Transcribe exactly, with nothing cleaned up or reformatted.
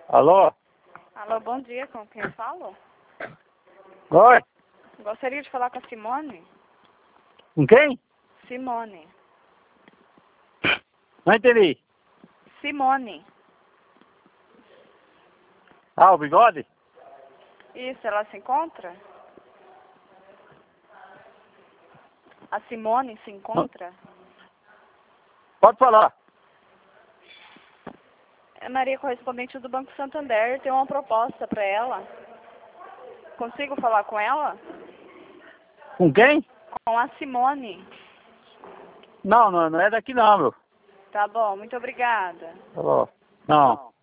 Alô? Alô, bom dia, com quem eu falo? Oi? Gostaria de falar com a Simone. Com quem? Simone. Não entendi. Simone. Ah, o bigode? Isso, ela se encontra? A Simone se encontra? Pode falar. É Maria, correspondente do Banco Santander. Tem uma proposta para ela. Consigo falar com ela? Com quem? Com a Simone. Não, não, não é daqui não, meu. Tá bom, muito obrigada. Alô? Não.